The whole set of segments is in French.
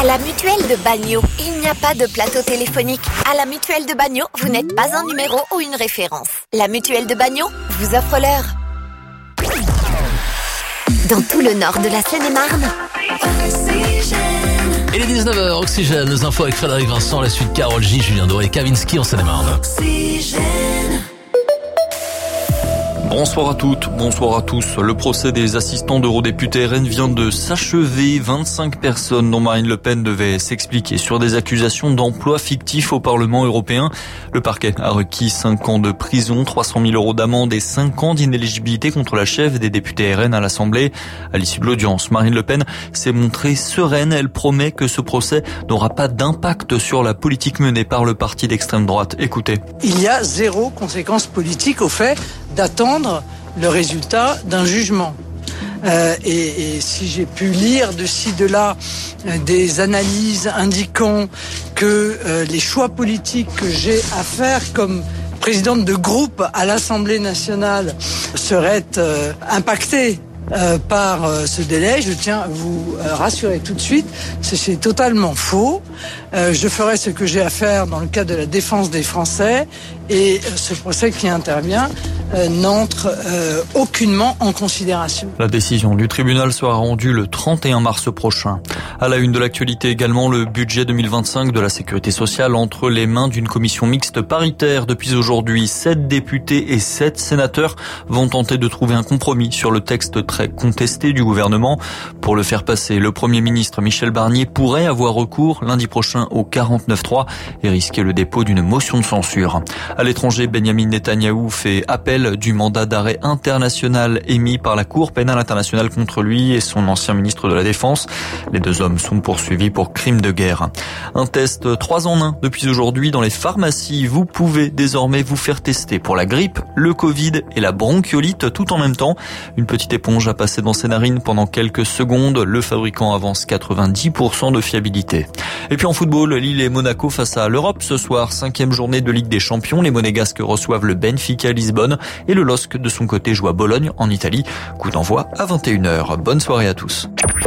À la Mutuelle de Bagnols, il n'y a pas de plateau téléphonique. À la Mutuelle de Bagnols, vous n'êtes pas un numéro ou une référence. La Mutuelle de Bagnols vous offre l'heure. Dans tout le nord de la Seine-et-Marne. Il est 19h, Oxygène, les infos avec Frédéric Vincent, la suite Karol J, Julien Doré, Kavinsky en Seine-et-Marne. Bonsoir à toutes, bonsoir à tous. Le procès des assistants d'eurodéputés RN vient de s'achever. 25 personnes dont Marine Le Pen devait s'expliquer sur des accusations d'emploi fictif au Parlement européen. Le parquet a requis 5 ans de prison, 300 000 euros d'amende et 5 ans d'inéligibilité contre la chef des députés RN à l'Assemblée. À l'issue de l'audience, Marine Le Pen s'est montrée sereine. Elle promet que ce procès n'aura pas d'impact sur la politique menée par le parti d'extrême droite. Écoutez. Il y a 0 conséquence politique au fait d'attendre le résultat d'un jugement. Et si j'ai pu lire de ci, de là des analyses indiquant que les choix politiques que j'ai à faire comme présidente de groupe à l'Assemblée nationale seraient impactés par ce délai, je tiens à vous rassurer tout de suite, c'est totalement faux. Je ferai ce que j'ai à faire dans le cadre de la défense des Français et ce procès qui intervient n'entre aucunement en considération. La décision du tribunal sera rendue le 31 mars prochain. À la une de l'actualité également, le budget 2025 de la sécurité sociale entre les mains d'une commission mixte paritaire. Depuis aujourd'hui, 7 députés et 7 sénateurs vont tenter de trouver un compromis sur le texte très contesté du gouvernement. Pour le faire passer, le Premier ministre Michel Barnier pourrait avoir recours lundi prochain au 49.3 et risquer le dépôt d'une motion de censure. À l'étranger, Benyamin Netanyahou fait appel du mandat d'arrêt international émis par la Cour pénale internationale contre lui et son ancien ministre de la Défense. Les 2 hommes sont poursuivis pour crimes de guerre. Un test 3 en 1 depuis aujourd'hui dans les pharmacies. Vous pouvez désormais vous faire tester pour la grippe, le Covid et la bronchiolite tout en même temps. Une petite éponge a passé dans ses narines pendant quelques secondes. Le fabricant avance 90% de fiabilité. Et puis en football, Lille et Monaco face à l'Europe ce soir. 5e journée de Ligue des Champions. Les Monégasques reçoivent le Benfica Lisbonne et le LOSC de son côté joue à Bologne en Italie. Coup d'envoi à 21h. Bonne soirée à tous.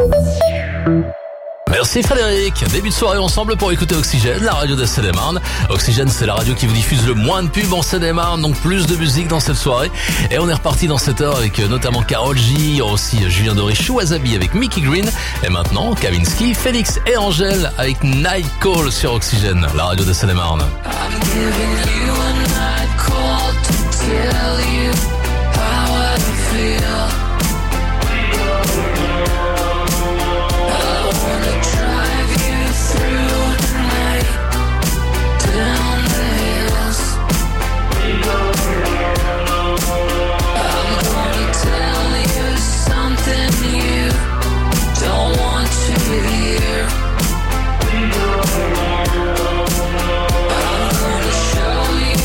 Merci Frédéric. Début de soirée ensemble pour écouter Oxygène, la radio de Seine-et-Marne. Oxygène, c'est la radio qui vous diffuse le moins de pubs en Seine-et-Marne, donc plus de musique dans cette soirée. Et on est reparti dans cette heure avec notamment Karol J, aussi Julien Doré, Chouazabi avec Mickey Green. Et maintenant, Kavinsky, Félix et Angèle avec Night Call sur Oxygène, la radio de Seine-et-Marne. Show you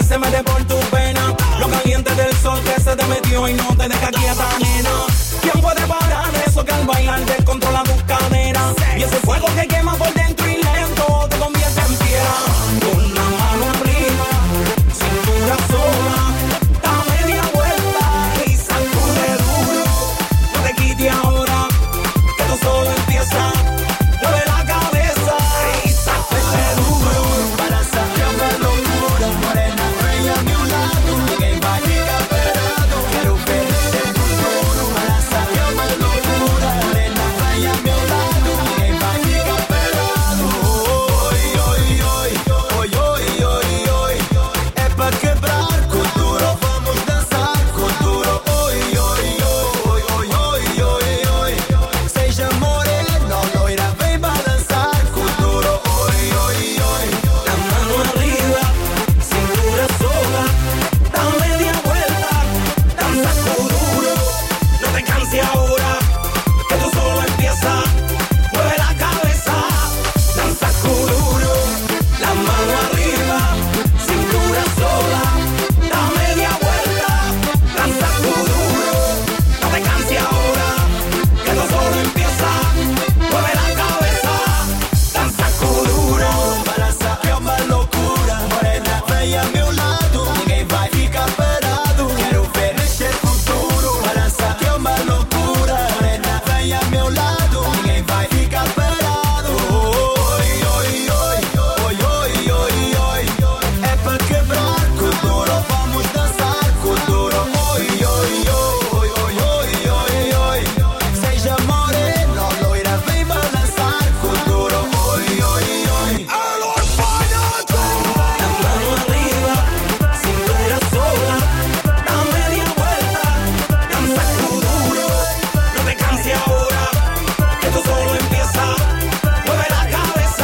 se mete por tu pena. Lo caliente del sol que se te metió y no te deja quieta, nena. ¿Quién puede parar eso que al bailar descontrola tus caderas? Y ese fuego que quema por dentro y lento te convierte en piedra. Con la mano arriba, cintura sola, da media vuelta y sacude duro. No te quites ahora, que tú solo empieza. Mueve la cabeza y sacude duro. Para sacar la locura, morena, bella a mi lado. Ninguém vai ficar parado. Quero ver esse futuro. Para sacar la locura, morena, bella a mi lado. Ninguém vai ficar parado. Oi, oi, oi, oi, oi, oi, oi. É pra quebrar com duro, vamos dançar com duro. Oi, oi, oi, oi, oi, oi, oi. Seja morena, loira, vem balançar com duro. Oi, oi, oi. La mano arriba, cintura sola, da media vuelta, danza con duro. No te canses ahora, que tú solo empieza. Mueve la cabeza, danza con duro. La mano arriba, cintura sola, da media vuelta, danza con duro. No te canses ahora, que tú solo empieza. Mueve la cabeza, danza con duro. Balança é uma loucura, morena, vem a meu lado. Ninguém vai ficar parado. Quero ver mexer futuro. Balança é uma loucura, morena, vem a meu lado. Ninguém vai ficar parado. Oi, oi, oi, oi, oi, oi, oi. É pra quebrar com duro, vamos dançar com duro. Oi, oi, oi, oi, oi, oi, oi. Seja morena, loira, vem balançar com duro. Oi, oi, oi. Alô, palhaço! La mano arriba, cintura sola, da media vuelta, danza con duro. No te canses ahora, que tú solo empieza. Mueve la cabeza,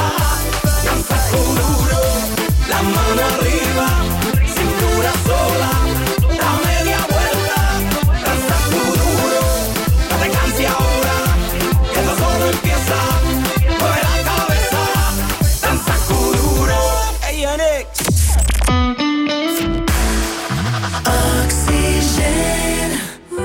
danza con duro. La mano arriba, cintura sola, da media vuelta, danza con duro. No te canses ahora, que tú solo empieza. Mueve la cabeza, danza con duro. Hey, Yannick. Oxygène.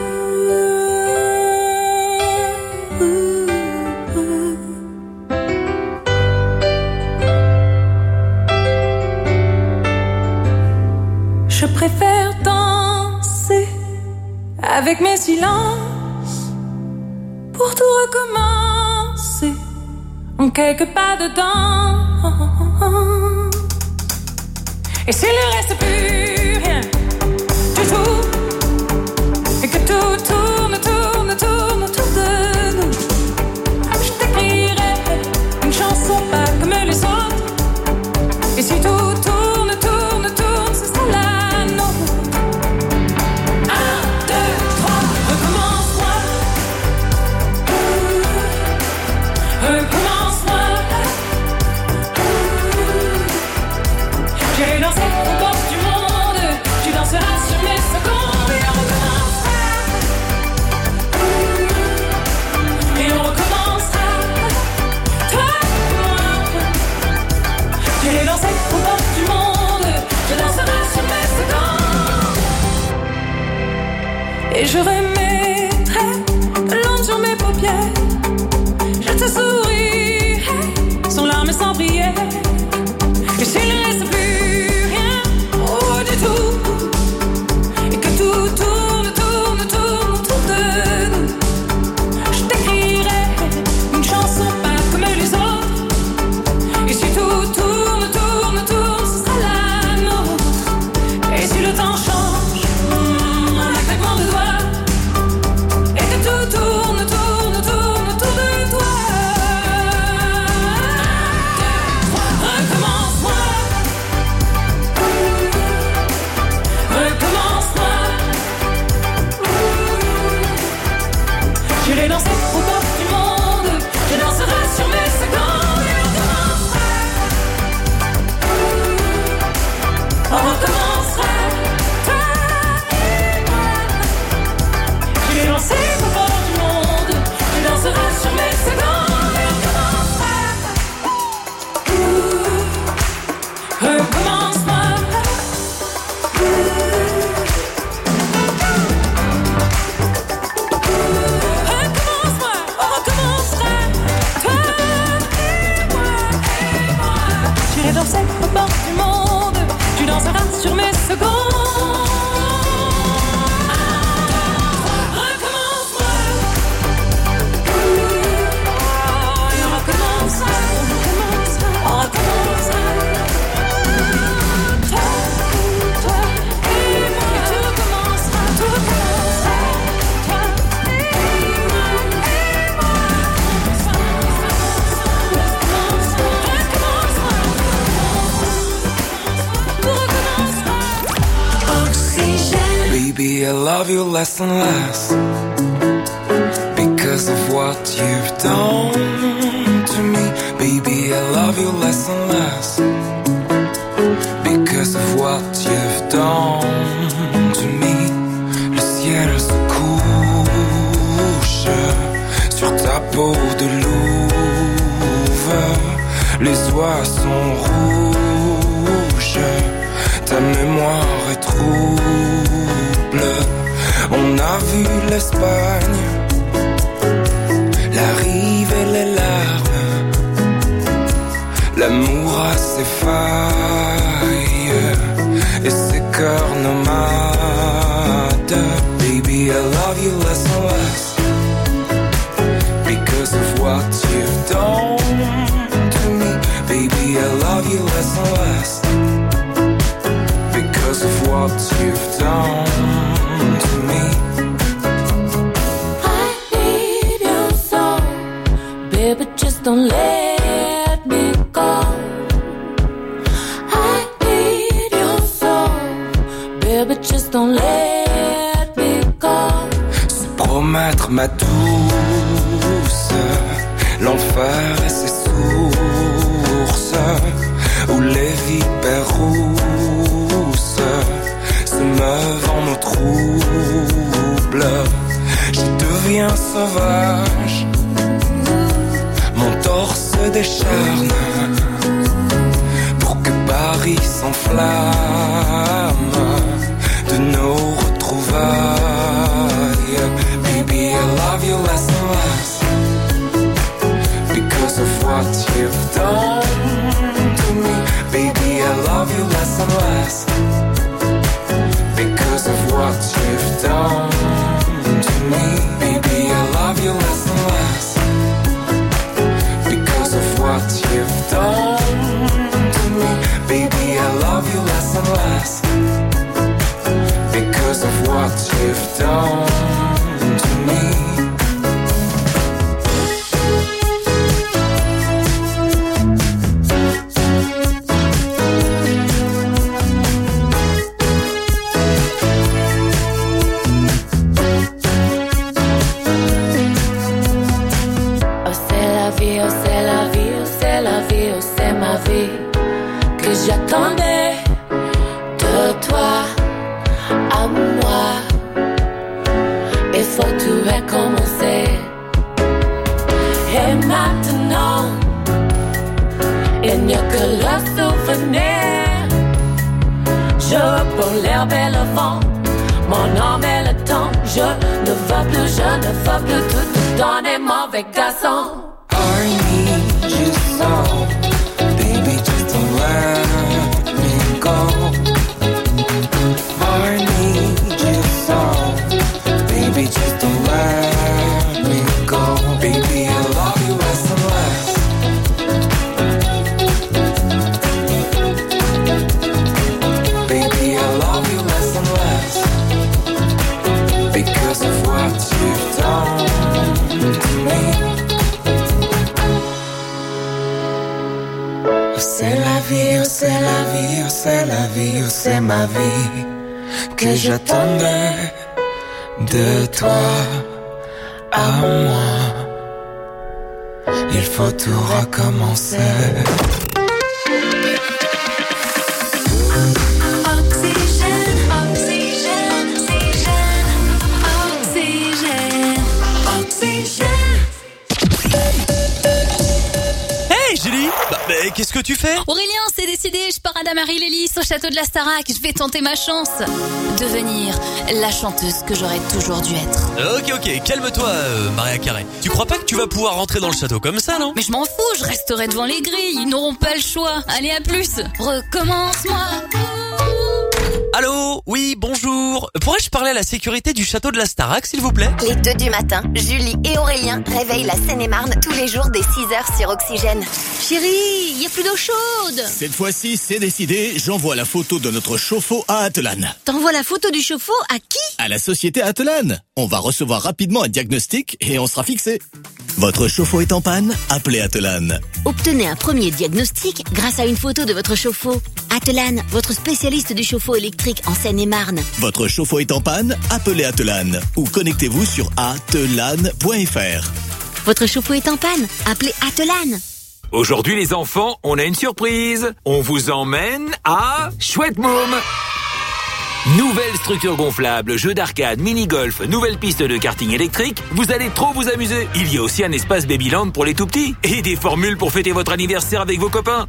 Je préfère danser avec mes silences pour tout recommencer en quelques pas dedans. Et s'il ne reste plus rien du tout, et que tout tourne, tourne, tourne autour de nous, je t'écrirai une chanson pas comme les autres. Et si tout tourne, tourne, tourne, ce sera la nôtre. 1, 2, 3, recommence-moi. Recommence-moi. J'ai dansé aux portes du monde. J'irai danser au bord du monde. Tu danseras sur mes secondes. Recommence-moi. Et on recommencera. On recommencera. Toi et moi. Et tout recommencera. Tout recommencera. Toi et moi. Baby, I love you less and less because of what you've done to me. Baby, I love you less and less because of what you've done to me. Le ciel se couche sur ta peau de louve. Les oies sont rouges, ta mémoire est trouble. On a vu l'Espagne, la rive et les larmes. L'amour a ses failles et ses cœurs nomades. Baby, I love you less and less because of what you've done to me. Baby, I love you less and less because of what you've done to me. I need your soul, baby, just don't let me go. I need your soul, baby, just don't let me go. Se promettre ma douce, l'enfer et ses sources, où les vipères rousses se meuvent en eau trouble. Je deviens sauvage, mon torse décharne pour que Paris s'enflamme de nos retrouvailles. Baby, I love you less and less because of what you've done to me. Baby, I love you less and less because of what you've done to me. Baby, I love you less and less because of what you've done to me. Baby, I love you less and less because of what you've done to me. J'attendais de toi à moi. Il faut tout recommencer. Et maintenant, il n'y a que le souvenir. Je pour l'herbe et le vent, mon âme et le temps. Je ne veux plus tout donner, mauvais garçon. I need you so, baby, just don't let me go. I need you so, baby, just don't let me go. Baby, I love you less and less baby, I love you less and less because of what you've done to me. C'est la vie, oh c'est la vie, oh c'est la vie, oh c'est ma vie que j'attendais de toi à moi. Il faut tout recommencer. Oxygène, oxygène, oxygène, oxygène, oxygène. Hey Julie, Mais qu'est-ce que tu fais? Aurélien, c'est décidé, je pars à Damary-Lélis au château de la Starac. Je vais tenter ma chance. Devenir la chanteuse que j'aurais toujours dû être. Ok, calme-toi, Maria Carré. Tu crois pas que tu vas pouvoir rentrer dans le château comme ça, non? Mais je m'en fous, je resterai devant les grilles. Ils n'auront pas le choix. Allez, à plus. Recommence-moi. Allô? Oui, bonjour. Pourrais-je parler à la sécurité du château de la Starac, s'il vous plaît? Les 2 du matin, Julie et Aurélien réveillent la Seine-et-Marne tous les jours dès 6h sur Oxygène. Chérie, il y a plus d'eau chaude. Cette fois-ci, c'est décidé, j'envoie la photo de notre chauffe-eau à Attelane. T'envoies la photo du chauffe-eau à qui? À la société Attelane. On va recevoir rapidement un diagnostic et on sera fixé. Votre chauffe-eau est en panne? Appelez Attelane. Obtenez un premier diagnostic grâce à une photo de votre chauffe-eau. Attelane, votre spécialiste du chauffe-eau électrique en Seine-et-Marne. Votre chauffe-eau est en panne? Appelez Attelane ou connectez-vous sur attelane.fr. Votre chauffe-eau est en panne? Appelez Attelane. Aujourd'hui les enfants, on a une surprise. On vous emmène à Chouette Môme. Nouvelle structure gonflable, jeu d'arcade, mini-golf, nouvelle piste de karting électrique, vous allez trop vous amuser. Il y a aussi un espace Babyland pour les tout-petits et des formules pour fêter votre anniversaire avec vos copains.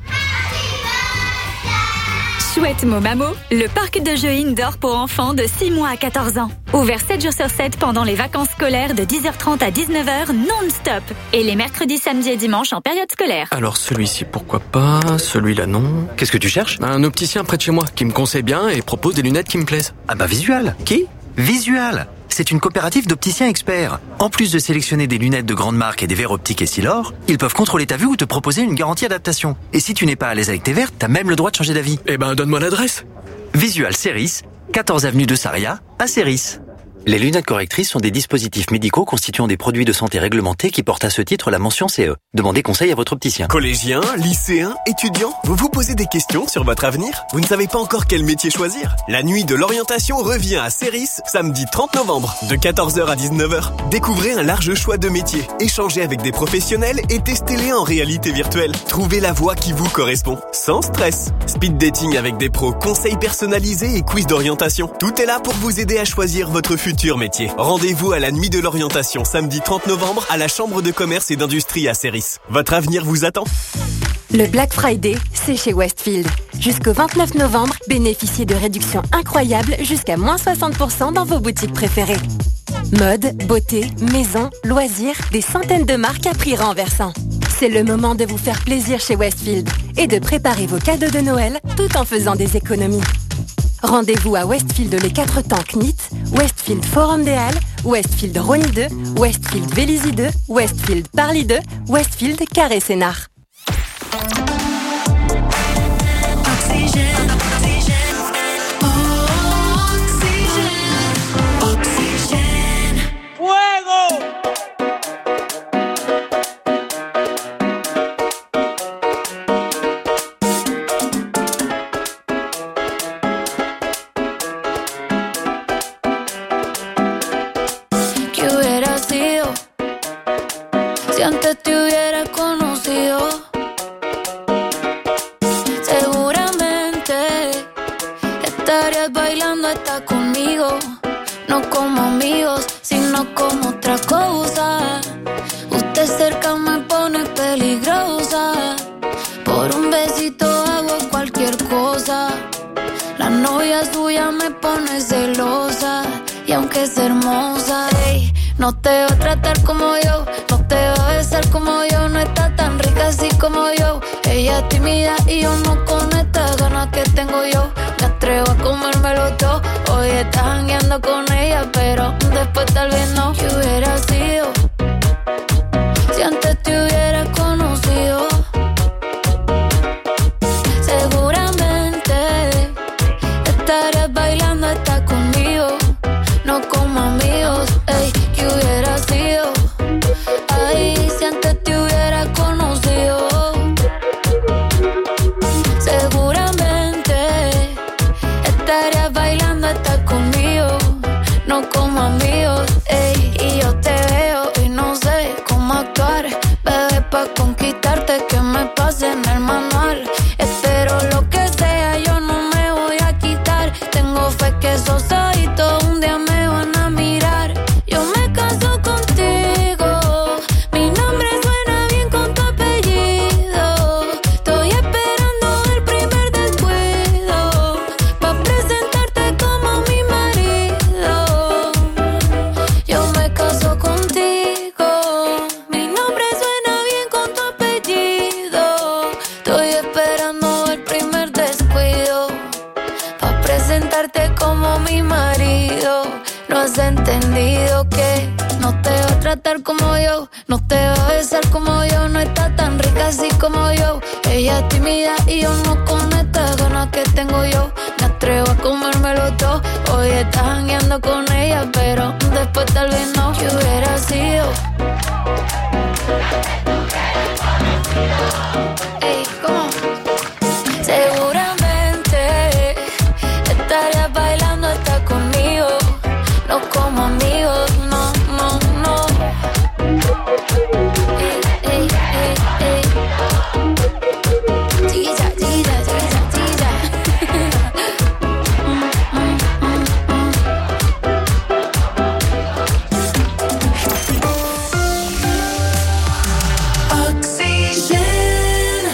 Chouette Môme, le parc de jeux indoor pour enfants de 6 mois à 14 ans. Ouvert 7 jours sur 7 pendant les vacances scolaires de 10h30 à 19h non-stop. Et les mercredis, samedis et dimanches en période scolaire. Alors celui-ci pourquoi pas, celui-là non. Qu'est-ce que tu cherches? Un opticien près de chez moi qui me conseille bien et propose des lunettes qui me plaisent. Ah bah Visual. Qui? Visual. C'est une coopérative d'opticiens experts. En plus de sélectionner des lunettes de grande marque et des verres optiques Essilor, ils peuvent contrôler ta vue ou te proposer une garantie adaptation. Et si tu n'es pas à l'aise avec tes verres, t'as même le droit de changer d'avis. Eh ben donne-moi l'adresse. Visual Ceris, 14 avenue de Saria, à Ceris. Les lunettes correctrices sont des dispositifs médicaux constituant des produits de santé réglementés qui portent à ce titre la mention CE. Demandez conseil à votre opticien. Collégiens, lycéens, étudiants, vous vous posez des questions sur votre avenir? Vous ne savez pas encore quel métier choisir? La nuit de l'orientation revient à Ceris, samedi 30 novembre, de 14h à 19h. Découvrez un large choix de métiers, échangez avec des professionnels et testez-les en réalité virtuelle. Trouvez la voie qui vous correspond, sans stress. Speed dating avec des pros, conseils personnalisés et quiz d'orientation. Tout est là pour vous aider à choisir votre futur métier. Rendez-vous à la nuit de l'orientation, samedi 30 novembre, à la Chambre de commerce et d'industrie à Ceris. Votre avenir vous attend. Le Black Friday, c'est chez Westfield. Jusqu'au 29 novembre, bénéficiez de réductions incroyables jusqu'à moins 60% dans vos boutiques préférées. Mode, beauté, maison, loisirs, des centaines de marques à prix renversant. C'est le moment de vous faire plaisir chez Westfield et de préparer vos cadeaux de Noël tout en faisant des économies. Rendez-vous à Westfield les 4 temps Knit, Westfield Forum des Halles, Westfield Rony 2, Westfield Vélizy 2, Westfield Parly 2, Westfield Carré Sénard. No te va a tratar como yo, no te va a besar como yo, no está tan rica así como yo. Ella es tímida y yo no con estas ganas que tengo yo. Me atrevo a comérmelo todo, hoy estás jangueando con ella, pero después tal vez no. ¿Qué hubiera sido si antes te hubiera conocido? Seguramente estarías bailando hasta conmigo, no como amigos, ey. ¿Qué hubiera sido? Ay, si antes te hubiera conocido. Seguramente estarías bailando hasta conmigo, no como amigos, ey. Y yo te veo cantar como yo, no te va a besar como yo, no está tan rica así como yo. Ella es tímida y yo no con estas ganas que tengo yo. Me atrevo a comérmelo todo. Hoy estás jangueando con ella, pero después tal vez no. ¿Qué hubiera sido? Ey, ¿cómo? Seguramente estarías bailando hasta conmigo, no como amigos, no, no, no. Ey, ey, ey, ey. Chiquilla, chiquilla, chiquilla, chiquilla. Oxygen.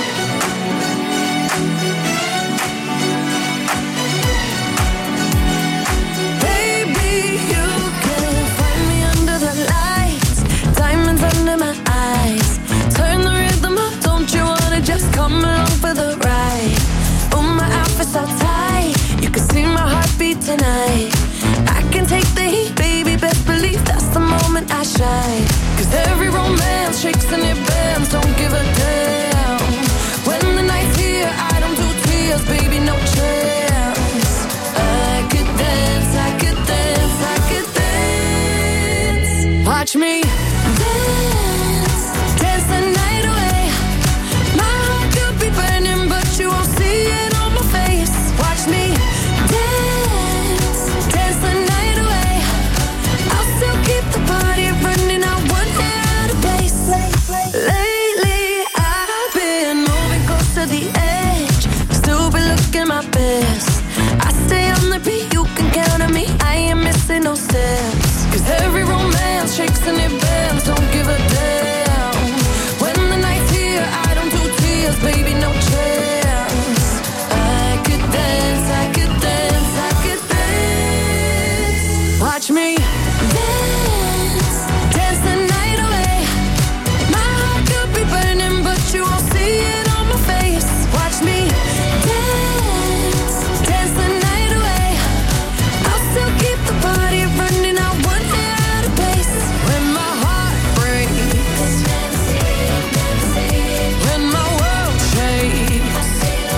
Baby, you can find me under the lights, diamonds under my eyes. Turn the rhythm up, don't you wanna just come along for the ride? Oh, my outfit's so tight, you can see my heartbeat tonight. I can take the heat, baby, best believe that's the moment I shine. 'Cause every romance shakes and it bends, don't give a damn. When the night's here, I don't do tears, baby, no chance. I could dance, I could dance, I could dance. Watch me dance, dance the night away. My heart could be burning, but you won't see it on my face. Watch me dance, dance the night away. I'll still keep the party running, I won't get out of place. Lately, I've been moving close to the edge, still be looking my best. I stay on the beat, you can count on me, I ain't missing no steps. 'Cause every romance shakes and it bends, don't give a damn. When the night's here, I don't do tears, baby, no chance. I could dance, I could dance, I could dance. Watch me dance, dance the night away. My heart could be burning, but you won't see it on my face. Watch me dance, dance the night away. I'll still keep the party running, I won't get out of place. When my heart breaks, when my world shakes,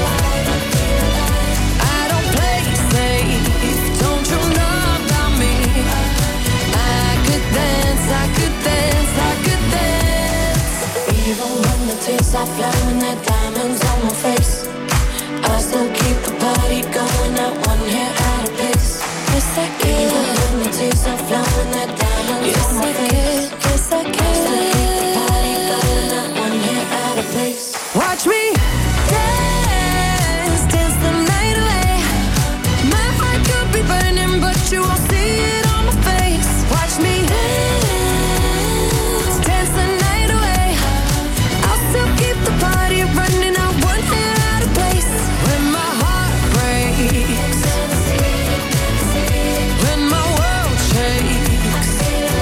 I don't play safe, don't you know about me? I could dance, I could dance, I could dance. Even when the tears are flowing, the diamonds on my face, I still keep the party going, not one hair out of place. Yes, I can. Even when the tears are flowing, the diamonds on my face, yes, I can. Still keep the party going, not one hair out of place. Watch me dance, dance the night away. My heart could be burning, but you won't see it on my face. Watch me dance, dance the night away. I'll still keep the party running, I won't get out of place. When my heart breaks, when my world shakes,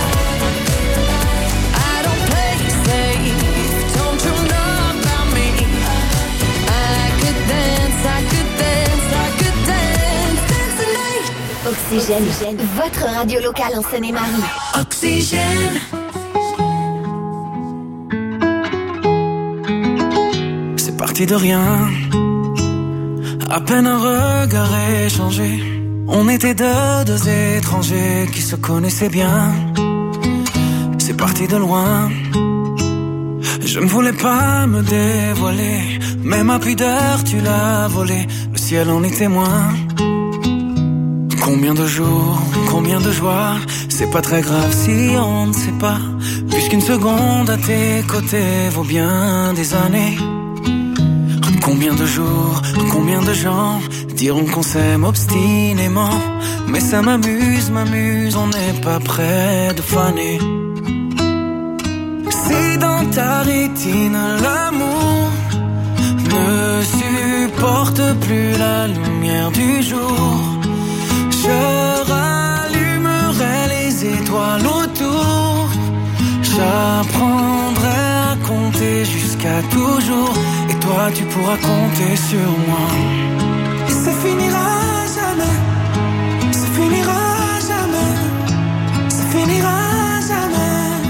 I don't play safe, don't you know about me? I could dance, I could dance, I could dance, dance the night. Oxygène, votre radio locale en Seine-et-Marie. Oxygène. C'est parti de rien, à peine un regard échangé. On était deux étrangers qui se connaissaient bien. C'est parti de loin, je ne voulais pas me dévoiler, mais ma pudeur tu l'as volée, le ciel en est témoin. Combien de jours, combien de joies, c'est pas très grave si on ne sait pas, puisqu'une seconde à tes côtés vaut bien des années. Combien de jours, combien de gens diront qu'on s'aime obstinément, mais ça m'amuse, on n'est pas près de faner. Si dans ta rétine l'amour ne supporte plus la lumière du jour, je rallumerai les étoiles autour, j'apprendrai à compter jusqu'à toujours, et toi tu pourras compter sur moi. Et ça finira jamais, ça finira jamais, ça finira jamais.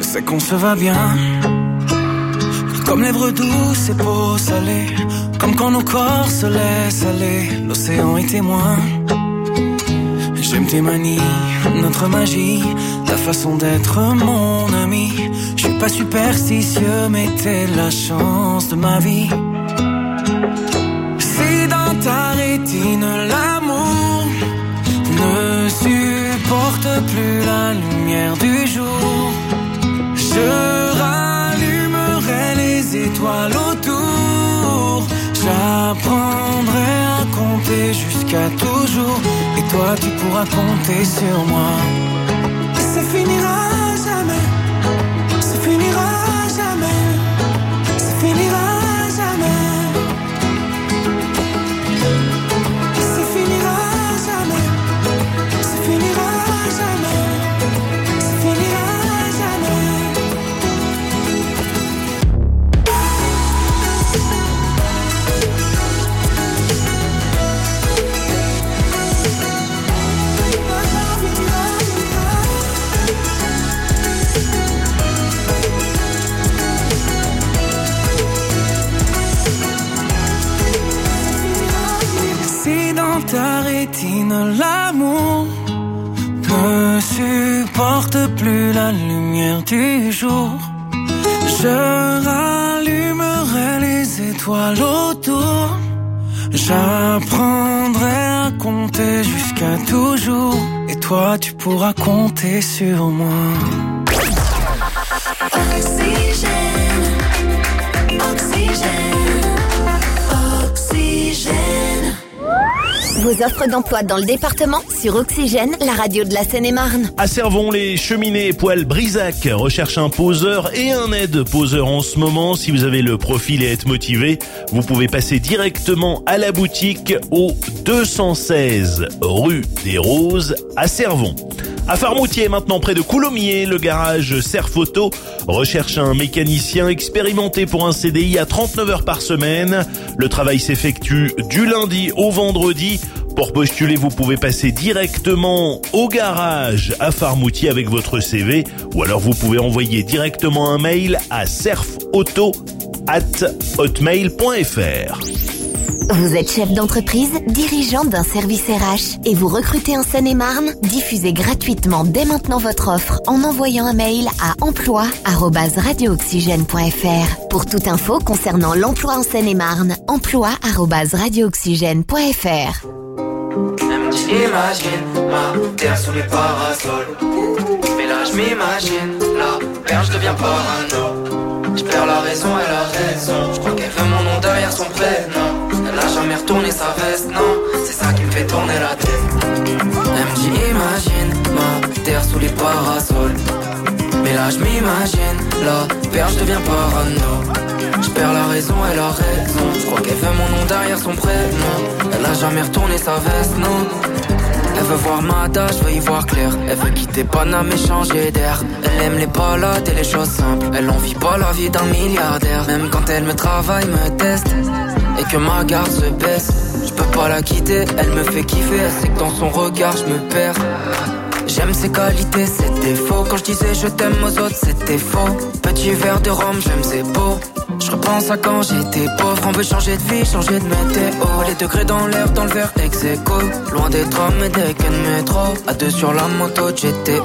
c'est qu'on se va bien. Comme lèvres douces et peau salée, comme quand nos corps se laissent aller, l'océan est témoin. J'aime tes manies, notre magie, ta façon d'être mon ami. Je suis pas superstitieux, mais t'es la chance de ma vie. Si dans ta rétine l'amour ne supporte plus la lumière du jour, je rallumerai les étoiles autour. J'apprendrai à compter jusqu'à toujours, et toi tu pourras compter sur moi. Ça finira jamais, ça finira jamais, ça finira jamais. Ça finira jamais, ça finira jamais, ça finira jamais. Ta rétine, l'amour ne supporte plus la lumière du jour. Je rallumerai les étoiles autour. J'apprendrai à compter jusqu'à toujours, et toi tu pourras compter sur moi. Oxygène, oxygène, oxygène. Vos offres d'emploi dans le département sur Oxygène, la radio de la Seine-et-Marne. À Cervon, les cheminées et poêles Brisac recherchent un poseur et un aide-poseur en ce moment. Si vous avez le profil et êtes motivé, vous pouvez passer directement à la boutique au 216 rue des Roses à Cervon. À Farmoutier, maintenant près de Coulommiers, le garage Serphoto recherche un mécanicien expérimenté pour un CDI à 39 heures par semaine. Le travail s'effectue du lundi au vendredi. Pour postuler, vous pouvez passer directement au garage à Farmoutier avec votre CV, ou alors vous pouvez envoyer directement un mail à serfauto@hotmail.fr. Vous êtes chef d'entreprise, dirigeant d'un service RH et vous recrutez en Seine-et-Marne? Diffusez gratuitement dès maintenant votre offre en envoyant un mail à emploi@radiooxygène.fr. Pour toute info concernant l'emploi en Seine-et-Marne, emploi@radiooxygène.fr. Imagine ma terre sous les parasols. Mais là je m'imagine, la perche devient parano. Je perds la raison et la raison. Je crois qu'elle veut mon nom derrière son prénom. Elle a jamais retourné sa veste, non. C'est ça qui me fait tourner la tête. Elle me dit imagine ma terre sous les parasols. Mais là je m'imagine, la perche devient parano. Je perds la raison et la raison. Je crois qu'elle veut mon nom derrière son prénom. Elle a jamais retourné sa veste, non. Elle veut voir Mada, je veux y voir clair. Elle veut quitter Paname et changer d'air. Elle aime les balades et les choses simples. Elle envie pas la vie d'un milliardaire. Même quand elle me travaille, me teste et que ma garde se baisse, je peux pas la quitter, elle me fait kiffer. Elle sait que dans son regard je me perds. J'aime ses qualités, ses défauts. Quand je disais je t'aime aux autres, c'était faux. Petit verre de rhum, j'aime ses beaux. Je repense à quand j'étais pauvre. On veut changer de vie, changer de météo. Les degrés dans l'air, dans le verre ex-écho. Loin des trams et des quais de métro. À deux sur la moto GTO.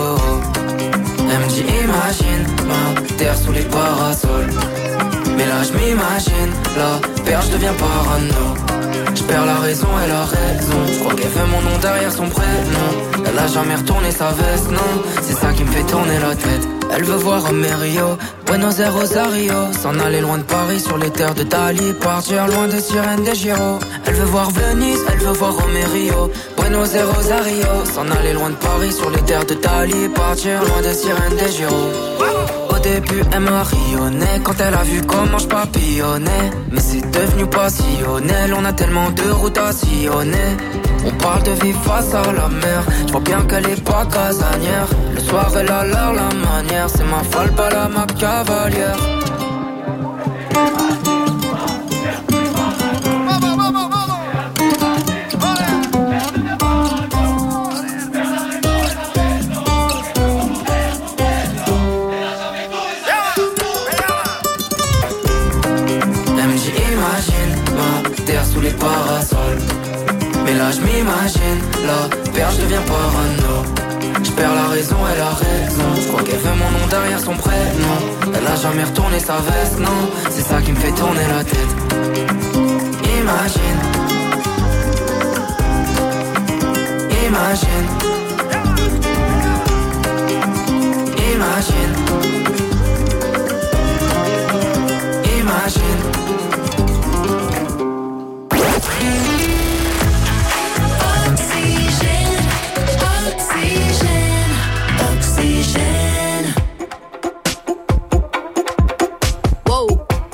Elle me dit imagine ma terre sous les parasols. Mais là je m'imagine, la perche devient parano. Je perds la raison et la raison. Je crois qu'elle veut mon nom derrière son prénom. Elle a jamais retourné sa veste, non. C'est ça qui me fait tourner la tête. Elle veut voir Romerio, Buenos Aires, Rosario. S'en aller loin de Paris sur les terres de Dali. Partir loin des sirènes des Giro. Elle veut voir Venise, elle veut voir Romerio, Buenos Aires, Rosario. S'en aller loin de Paris sur les terres de Dali. Partir loin des sirènes des Giro. Au début elle m'a rayonné quand elle a vu comment je papillonnais. Mais c'est devenu passionnel, on a tellement de routes à sillonner. On parle de vivre face à la mer. Je vois bien qu'elle est pas casanière. Le soir elle a l'air la manière. C'est ma folle pas ma cavalière. terre sous les parasols. Mais là je m'imagine, la perche devient parano. Je perds la raison et la raison. Je crois qu'elle veut mon nom derrière son prénom. Elle a jamais retourné sa veste, non. C'est ça qui me fait tourner la tête. Imagine. Imagine. Imagine. Imagine. Oxygène, oxygène, oxygène. Wow.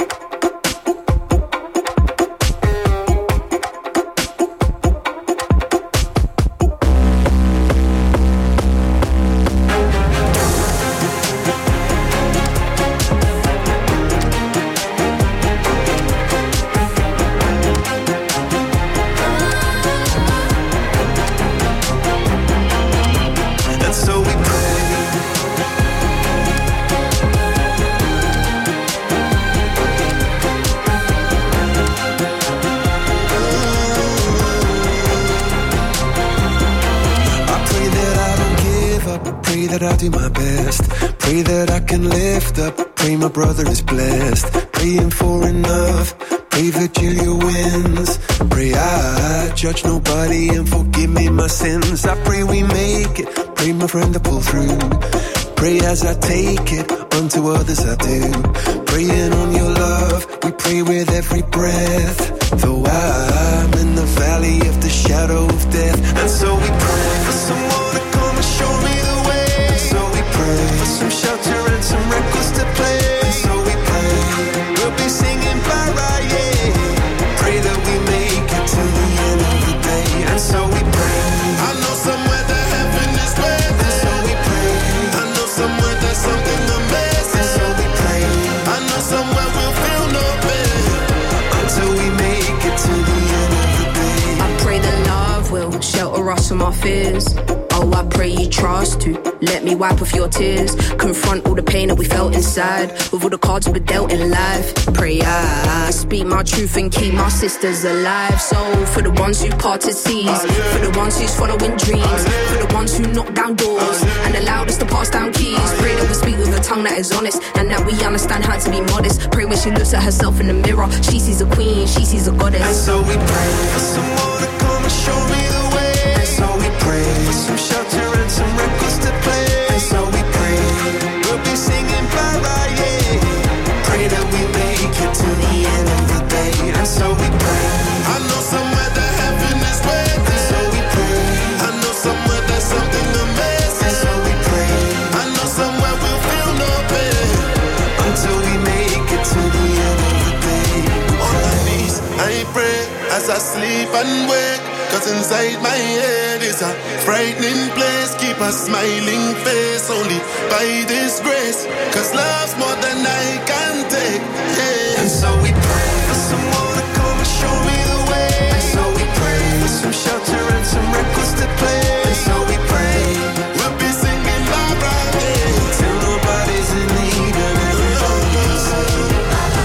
I'll do my best. Pray that I can lift up. Pray my brother is blessed. Praying for enough. Pray Virgilia wins. Pray I judge nobody and forgive me my sins. I pray we make it. Pray my friend to pull through. Pray as I take it. Unto others I do. Praying on your love. We pray with every breath. Though I'm in the valley of the shadow of death. And so we pray for someone to come and show me the way. So we pray for some shelter and some records to play. So we pray we'll be singing para, yeah. Pray that we make it to the end of the day. And so we pray. I know somewhere that heaven is waiting. And so we pray. I know somewhere there's something amazing. And so we pray. I know somewhere we'll feel no pain until we make it to the end of the day. I pray that love will shelter us from our fears. Oh, I pray you trust to let me wipe off your tears. Confront all the pain that we felt inside with all the cards we were dealt in life. Pray I speak my truth and keep my sisters alive. So for the ones who parted seas, for the ones who's following dreams, for the ones who knock down doors and allowed us to pass down keys. Pray that we speak with a tongue that is honest and that we understand how to be modest. Pray when she looks at herself in the mirror, she sees a queen, she sees a goddess. And so we pray for someone to come and show me the way. And so we pray for some shelter and some records to play. And so we pray we'll be singing para, yeah. Pray that we make it to the end of the day. And so we pray. I know somewhere that heaven is waiting. And so we pray. I know somewhere there's something amazing. And so we pray. I know somewhere we'll feel no pain until we make it to the end of the day. On my knees I pray as I sleep and wake. Cause inside my head is a frightening place. Keep a smiling face only by this grace. Cause love's more than I can take, yeah. And so we pray for someone to come and show me the way. And so we pray for some shelter and some records to play. And so we pray we'll be singing bye bye, yeah. Till nobody's in need and everybody's in.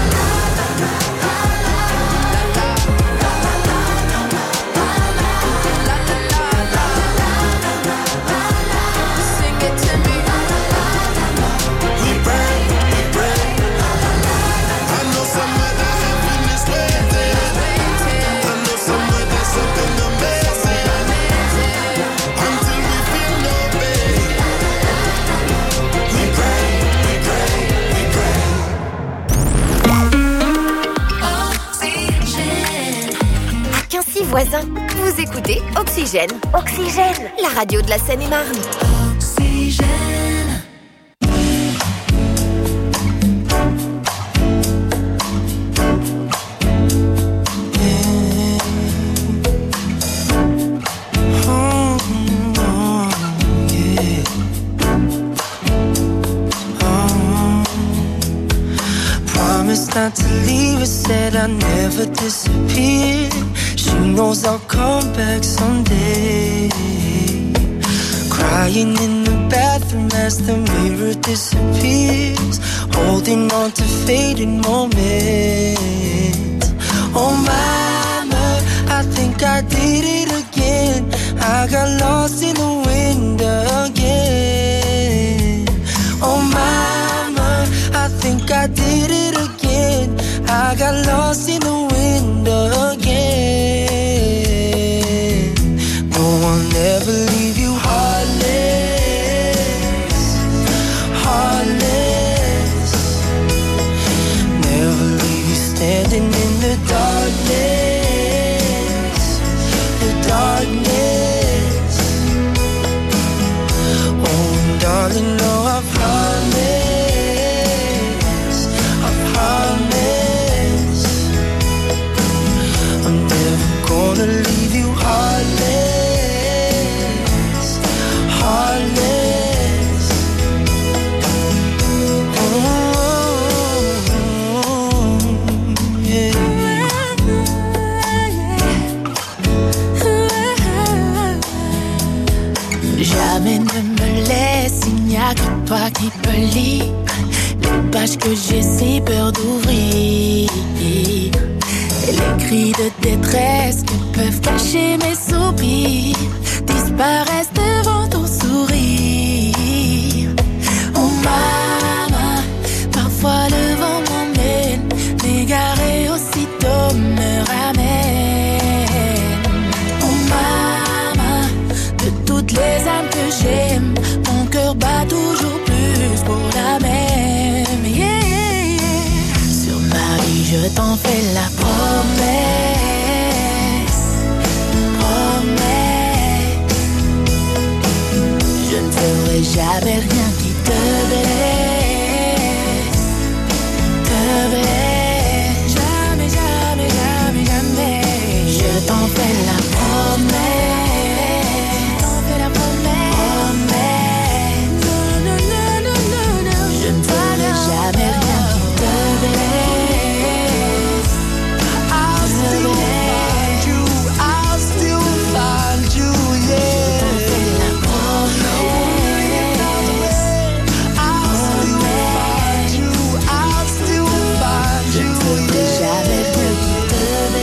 Voisins, vous écoutez Oxygène. Oxygène, la radio de la Seine-et-Marne. Oxygène. Promised not to leave her, said I'd never disappear. She knows I'll come back someday. Crying in the bathroom as the mirror disappears, holding on to fading moments. Oh my did it again. I got lost in the wind again. Oh mama, I think I did it again. I got lost in the wind again. No one ever leave you heartless, heartless. Never leave you standing in the darkness, the darkness. Oh darling, no, I promise, I promise, I'm never gonna leave you heartless, heartless. Oh, yeah. Jamais ne me laisse, il n'y a que toi qui peux lire les pages que j'ai si peur d'ouvrir. Et les cris de détresse que peuvent cacher mes soupirs disparaissent devant ton sourire. Oh maman, parfois le vent m'emmène, m'égarer aussitôt me ramène. Oh maman, de toutes les âmes que j'aime, mon cœur bat toujours plus pour la même. Yeah, yeah, yeah. Sur ma vie, je t'en fais la promesse, promesse. Je ne ferai jamais rien qui te blesse, te blesse. Jamais, jamais, jamais, jamais. Je t'en fais la promesse, t'en fais la promesse. Non, non, non, non, non, non. Je ne ferai jamais rien qui te blesse. I'll still find you, I'll still find you, yeah. I'll still find you, I'll still find you, yeah. Jamais rien qui te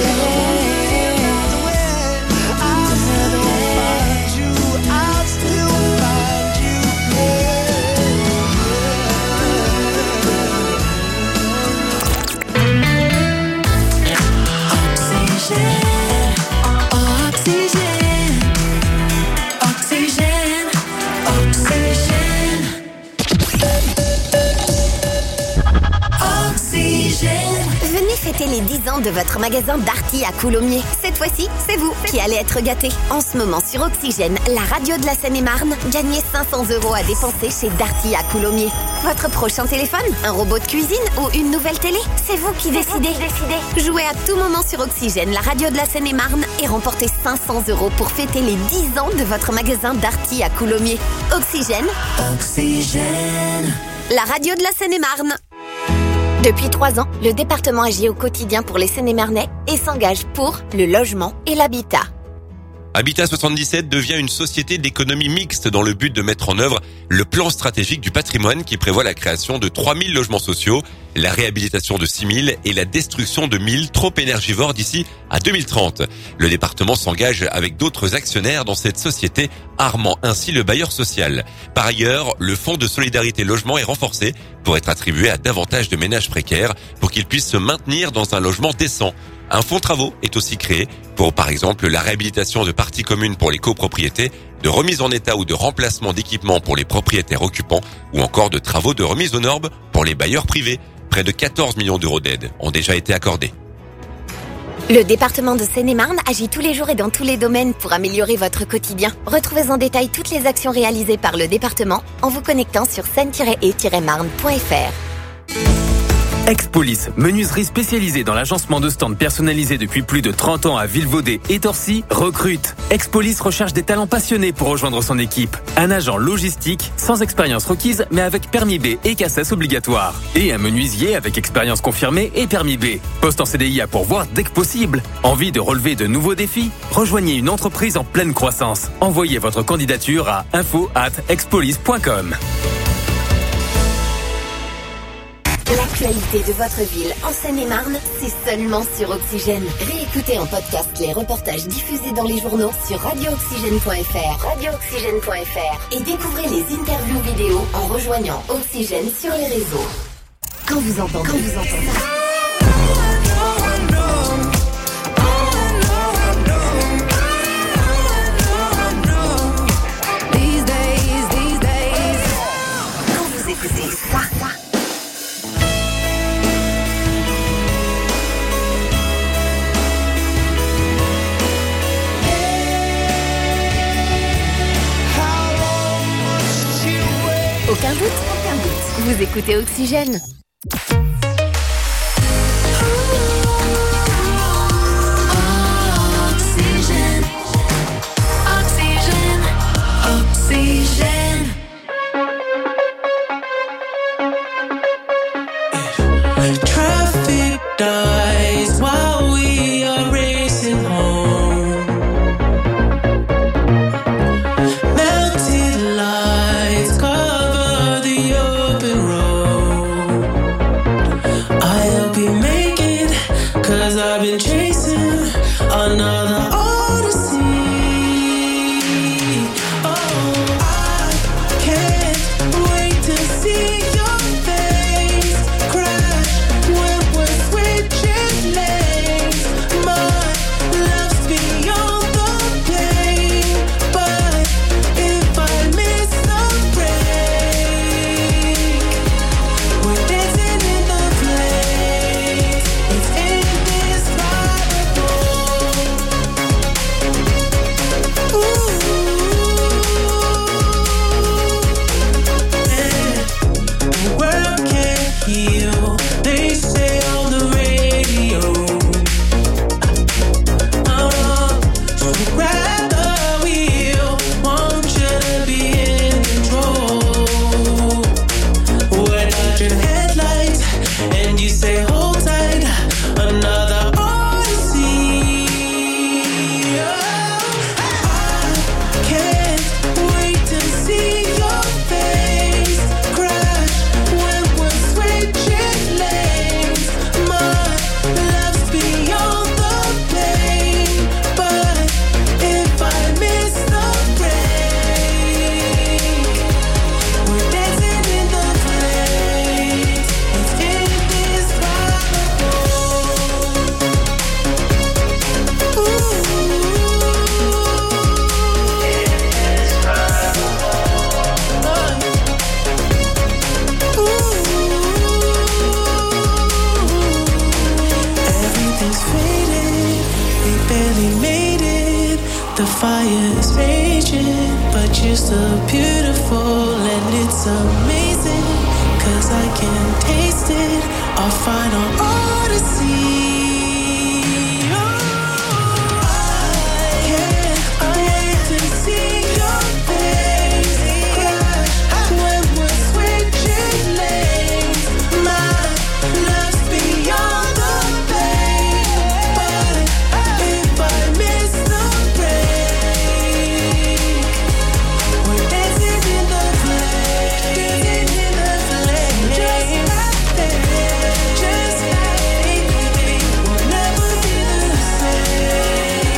I'll still find you, I'll still find you, Oxygène, oxygène, oxygène. Venez fêter les 10 ans de votre magasin Darty à Coulommiers. Cette fois-ci, c'est vous qui allez être gâtés. En ce moment sur Oxygène, la radio de la Seine-et-Marne, gagnez 500 € à dépenser chez Darty à Coulommiers. Votre prochain téléphone, un robot de cuisine ou une nouvelle télé, c'est vous qui décidez. Jouez à tout moment sur Oxygène, la radio de la Seine-et-Marne, et remportez 500 € pour fêter les 10 ans de votre magasin Darty à Coulommiers. Oxygène, Oxygène. la radio de la Seine-et-Marne. Depuis 3 ans, le département agit au quotidien pour les Seine-et-Marnais et s'engage pour le logement et l'habitat. Habitat 77 devient une société d'économie mixte dans le but de mettre en œuvre le plan stratégique du patrimoine qui prévoit la création de 3000 logements sociaux, la réhabilitation de 6000 et la destruction de 1000 trop énergivores d'ici à 2030. Le département s'engage avec d'autres actionnaires dans cette société, armant ainsi le bailleur social. Par ailleurs, le fonds de solidarité logement est renforcé pour être attribué à davantage de ménages précaires pour qu'ils puissent se maintenir dans un logement décent. Un fonds travaux est aussi créé pour, par exemple, la réhabilitation de parties communes pour les copropriétés, de remise en état ou de remplacement d'équipements pour les propriétaires occupants ou encore de travaux de remise aux normes pour les bailleurs privés. Près de 14 millions d'euros d'aide ont déjà été accordés. Le département de Seine-et-Marne agit tous les jours et dans tous les domaines pour améliorer votre quotidien. Retrouvez en détail toutes les actions réalisées par le département en vous connectant sur seine-et-marne.fr. Expolis, menuiserie spécialisée dans l'agencement de stands personnalisés depuis plus de 30 ans à Villevaudet et Torcy, recrute. Expolis recherche des talents passionnés pour rejoindre son équipe. Un agent logistique, sans expérience requise, mais avec permis B et CACES obligatoire. Et un menuisier avec expérience confirmée et permis B. Poste en CDI à pourvoir dès que possible. Envie de relever de nouveaux défis? Rejoignez une entreprise en pleine croissance. Envoyez votre candidature à info@expolis.com. L'actualité de votre ville en Seine-et-Marne, c'est seulement sur Oxygène. Réécoutez en podcast les reportages diffusés dans les journaux sur radiooxygène.fr. Et découvrez les interviews vidéo en rejoignant Oxygène sur les réseaux. Quand vous entendez ça. Écoutez ça. Aucun doute. Vous écoutez Oxygène. Oxygène. Oxygène. Oxygène. Traffic dies while we are racing home. Melted lights cover the open road. I'll be making, 'cause I've been chasing another odyssey. Oh, I can't wait to see your face crash when we're switching lanes. My love's beyond the pain, but if I miss the break, we're dancing in the flames. It's indescribable. Ooh, the world can't heal, they say on the radio. So grab the wheel, want you to be in control. We're dodging headlights, and you say hold tight, another odyssey. Oh, I can't wait to see your face crash when we're switching lanes. My love's beyond the pain, but if I miss the break, we're dancing in the flames. It's indescribable. Everything's faded, we barely made it. The fire is raging, but you're so beautiful and it's amazing. 'Cause I can taste it, our final odyssey. Oh, I can't wait to see your face crash when we're switching lanes. My love's beyond the pain, but if I miss the break, we're dancing in the flames, just like that, just like we'll never be the same.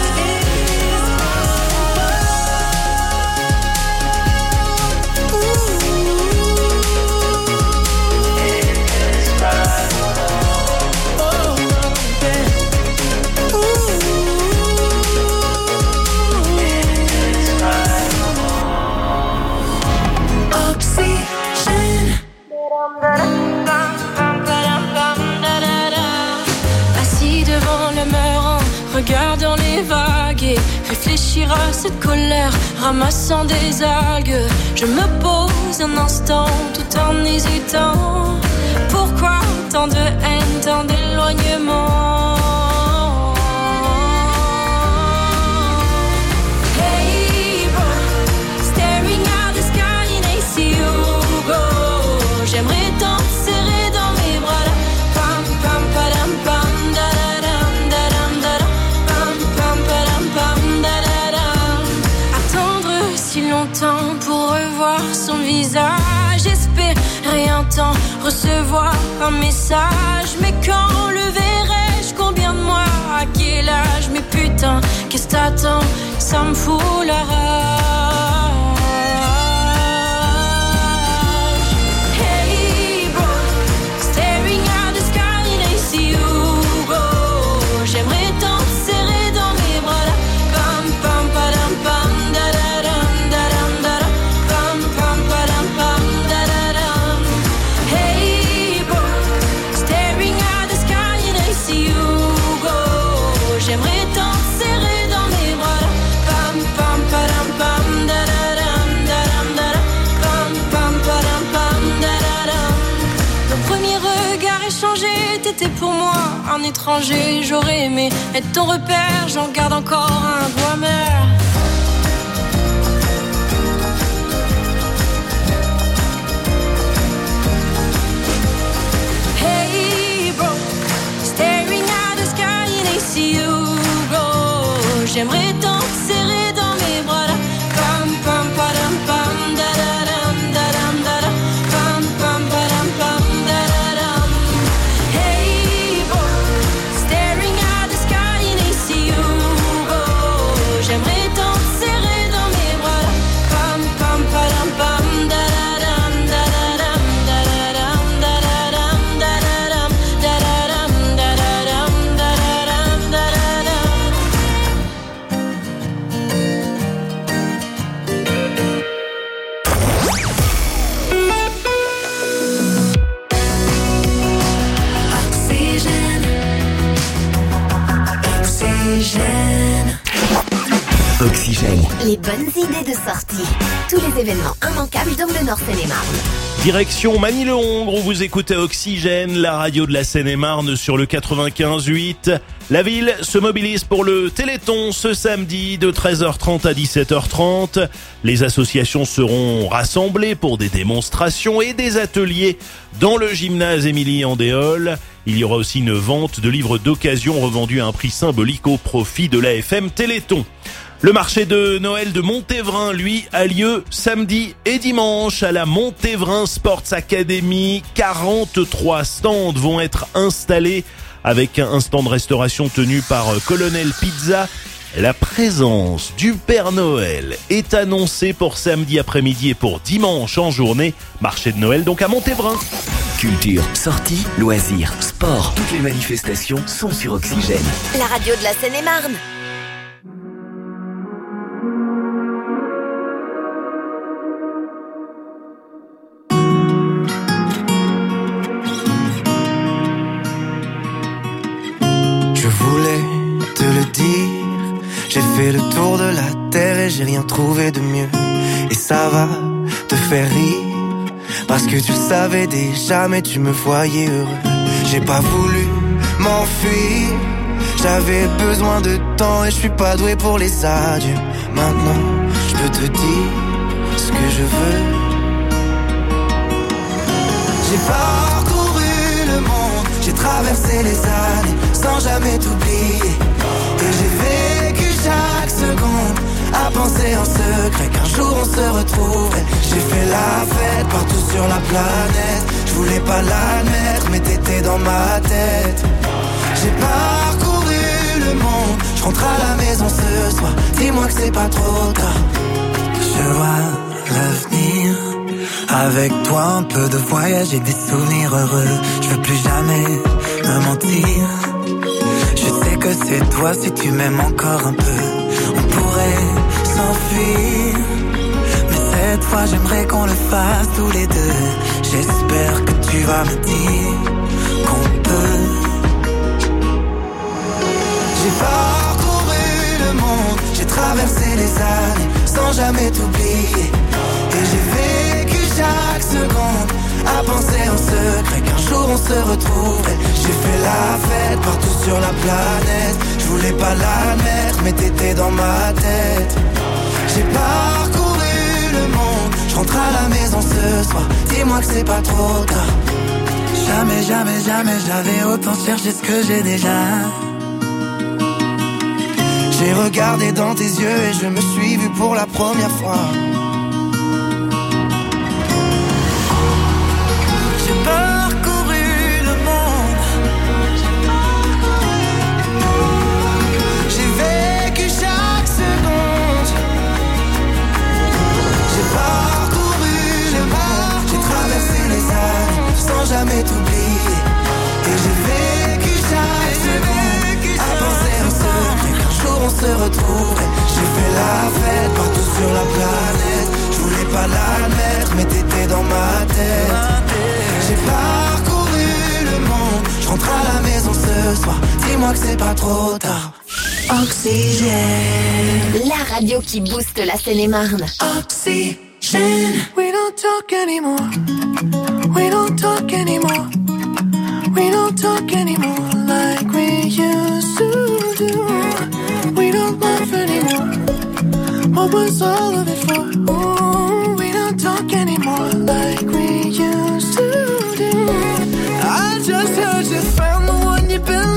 Oxygène. Assis devant le mur, regardant les vagues et réfléchir à cette colère, ramassant des algues. Je me pose un instant tout en hésitant. Pourquoi tant de haine, tant d'éloignement? Hey, bro, staring at the sky and I see you go. J'aimerais t'en serrer dans mes bras là. Pam pam padam pam da da dam da dam da dam. Pam pam padam pam da da dam. Attendre si longtemps pour revoir son visage, espérer un j'attends recevoir un message. Mais quand le verrai-je? Combien de mois? À quel âge? Mais putain, qu'est-ce que t'attends? Ça me fout la rage. Hey bro, staring at the sky and I see you go. J'aimerais tant te serrer dans mes bras là. Pam pam padam pam da da dam da dam da dam. Pam pam padam pam da da dam. Hey bro, staring at the sky and I see you go. J'aimerais tant te serrer dans mes bras là. Pam pam padam pam da da dam da dam da dam. Pam pam padam pam da da dam. Nos premiers regards échangés, t'étais pour moi un étranger. J'aurais aimé être ton repère, j'en garde encore un goût amer. Hey bro, staring at the sky and I see you go. J'aimerais tant te serrer dans mes bras là. Pam pam padam pam da da dam da dam da dam. Pam pam padam pam da da dam. Hey bro, staring at the sky and I see you go. J'aimerais tant te serrer dans mes bras là. Pam pam padam pam da da dam da da dam da da dam da da dam da da dam da da dam da da dam da da dam da da dam. Oxygène. Les bonnes idées de sortie. Tous les événements immanquables dans le Nord Seine-et-Marne. Direction Manille-le-Hongre où vous écoutez Oxygène, la radio de la Seine-et-Marne sur le 95.8. La ville se mobilise pour le Téléthon ce samedi de 13h30 à 17h30. Les associations seront rassemblées pour des démonstrations et des ateliers dans le gymnase Émilie-Andéol. Il y aura aussi une vente de livres d'occasion revendus à un prix symbolique au profit de l'AFM Téléthon. Le marché de Noël de Montévrain, lui, a lieu samedi et dimanche à la Montévrain Sports Academy. 43 stands vont être installés avec un stand restauration tenu par Colonel Pizza. La présence du Père Noël est annoncée pour samedi après-midi et pour dimanche en journée. Marché de Noël donc à Montévrain. Culture, sorties, loisirs, sport. Toutes les manifestations sont sur Oxygène. La radio de la Seine-et-Marne. J'ai fait le tour de la terre et j'ai rien trouvé de mieux. Et ça va te faire rire, parce que tu le savais déjà mais tu me voyais heureux. J'ai pas voulu m'enfuir, j'avais besoin de temps et je suis pas doué pour les adieux. Maintenant je peux te dire ce que je veux. J'ai parcouru le monde, j'ai traversé les années sans jamais t'oublier. Et j'ai vécu chaque seconde à penser en secret qu'un jour on se retrouverait. J'ai fait la fête partout sur la planète. Je voulais pas l'admettre mais t'étais dans ma tête. J'ai parcouru le monde, je rentre à la maison ce soir. Dis-moi que c'est pas trop tard. Je vois l'avenir avec toi, un peu de voyage et des souvenirs heureux. Je veux plus jamais me mentir. Je sais que c'est toi si tu m'aimes encore un peu. On pourrait s'enfuir, mais cette fois j'aimerais qu'on le fasse tous les deux. J'espère que tu vas me dire qu'on peut. J'ai parcouru le monde, j'ai traversé les années sans jamais t'oublier. Et j'ai vécu chaque seconde à penser en secret qu'un jour on se retrouverait. J'ai fait la fête partout sur la planète. Je voulais pas l'admettre mais t'étais dans ma tête. J'ai parcouru le monde, je rentre à la maison ce soir. Dis-moi que c'est pas trop tard. Jamais, jamais, jamais j'avais autant cherché ce que j'ai déjà. J'ai regardé dans tes yeux et je me suis vu pour la première fois. J'ai toi, dis-moi que c'est pas trop tard. Oxygène, La radio qui booste la Seine-et-Marne. oxygène. We don't talk anymore. We don't talk anymore. We don't talk anymore like we used to do. We don't laugh anymore. What was all of it for? Ooh, we don't talk anymore like we used to do. I just heard you found the one you've been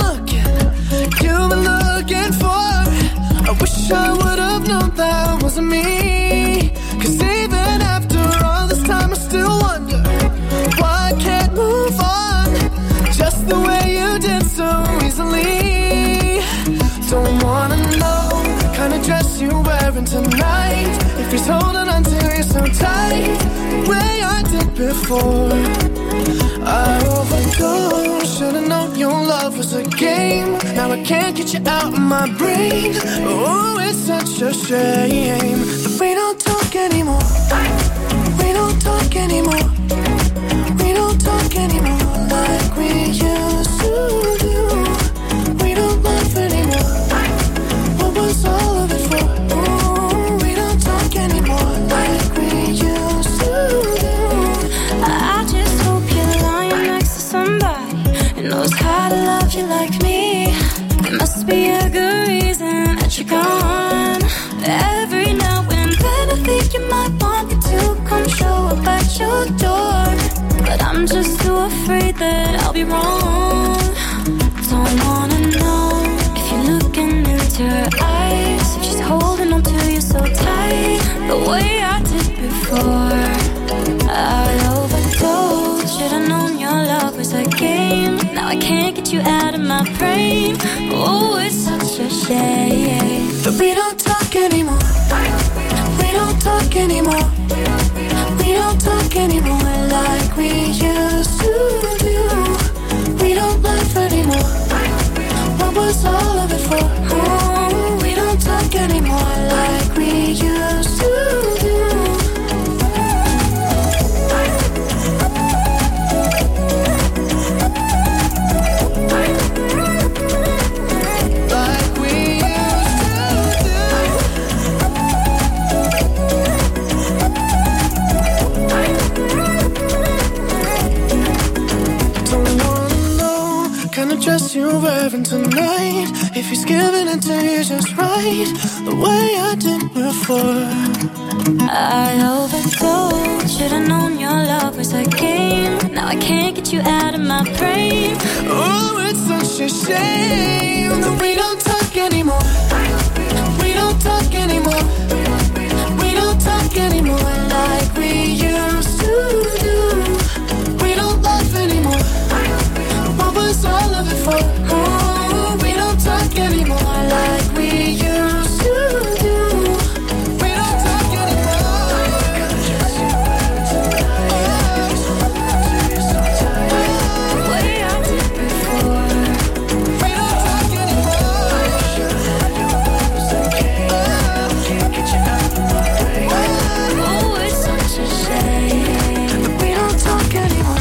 looking for. I wish I would have known that wasn't me. 'Cause even after all this time I still wonder why I can't move on just the way you did so easily. Don't wanna know the kind of dress you're wearing tonight, if he's holding on to you so tight, the way I did before. I overdosed, should've known your love was a game. Now I can't get you out of my brain. Oh, it's such a shame that we don't talk anymore. We don't talk anymore. We don't talk anymore like we used to do. We don't laugh anymore. What was all of it for? Oh, we don't talk anymore like we used to do. I just hope you're lying next to somebody who knows how to love you like me. There must be a good reason that you're gone. Every now and then I think you might want me to come show up at your door, but I'm just too afraid that I'll be wrong. Don't wanna know if you're looking into her eyes, if she's holding on to you so tight, the way I did before. I overdosed, should've known your love was a game. Now I can't get you out of my brain. Oh, it's such a shame that we don't talk anymore. We don't talk anymore. We don't talk anymore like we used to do. We don't laugh anymore. What was all of it for? Oh, we don't talk anymore like we used to do. Dress you're wearing tonight, if he's giving it to you just right, the way I did before. I overdosed, should've known your love was a game. Now I can't get you out of my brain. Oh, it's such a shame that we don't talk anymore. We don't talk anymore. We don't talk anymore like we used to do. We don't laugh anymore. What was all of it for? Oh, we don't talk anymore like we used to do. We don't talk anymore. The way I did before. We don't talk anymore. Can't get you out of my brain. Oh, it's such a shame that we don't talk anymore.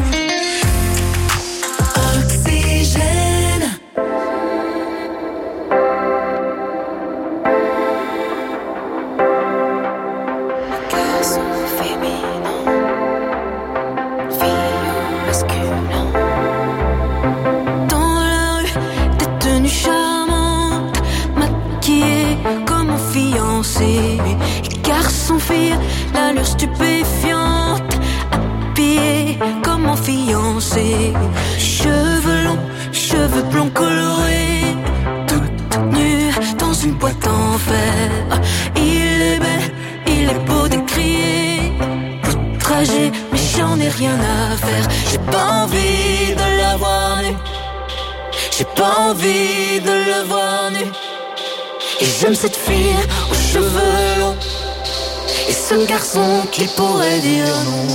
Fille, l'allure stupéfiante, habillée comme en fiancée, cheveux longs, cheveux blonds colorés, toute nue dans une boîte en fer. Il est bel, il est beau de crier, outragé, mais j'en ai rien à faire. J'ai pas envie de la voir nue, j'ai pas envie de le voir nu. Et j'aime cette fille aux cheveux longs, et ce garçon qui pourrait dire non.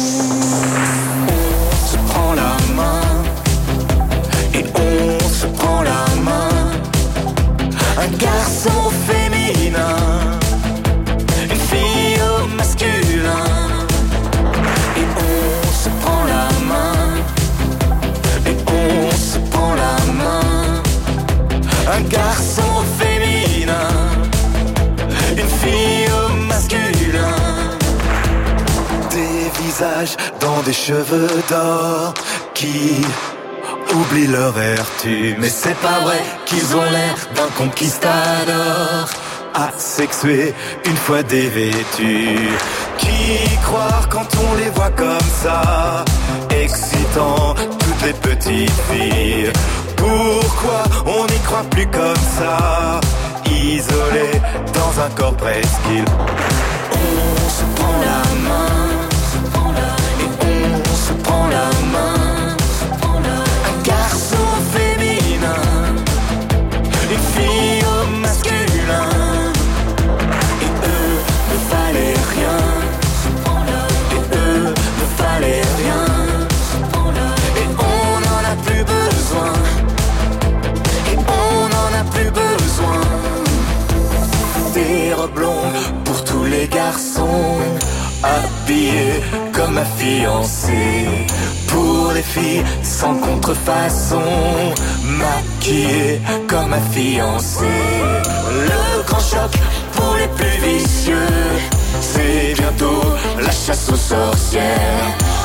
On se prend la main, et on se prend la main. Un garçon féminin, une fille au masculin. Et on se prend la main, et on se prend la main. un garçon féminin, une fille au masculin. Des visages dans des cheveux d'or qui oublient leur vertu. Mais c'est pas vrai qu'ils ont l'air d'un conquistador, asexué une fois dévêtus. Qui croire quand on les voit comme ça, excitant toutes les petites filles? Pourquoi on n'y croit plus comme ça, isolé dans un corps presqu'île? On se prend la main, et on se prend la main. Un garçon féminin, une fille au masculin. Et eux ne valaient rien, et eux ne valaient rien. Et on n'en a plus besoin, et on n'en a plus besoin. Des robes longues pour tous les garçons, habillés comme ma fiancée. Pour les filles sans contrefaçon, maquillées comme ma fiancée. Le grand choc pour les plus vicieux, c'est bientôt la chasse aux sorcières.